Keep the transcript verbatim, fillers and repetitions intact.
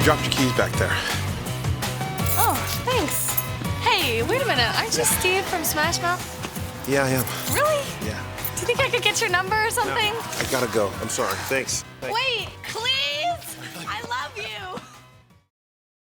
dropped your keys back there. Oh, thanks. Hey, wait a minute. Aren't you Steve from Smash Mouth? Yeah, I am. Really? Yeah. Do you think I could get your number or something? No, I gotta go. I'm sorry. Thanks. Thanks. Wait!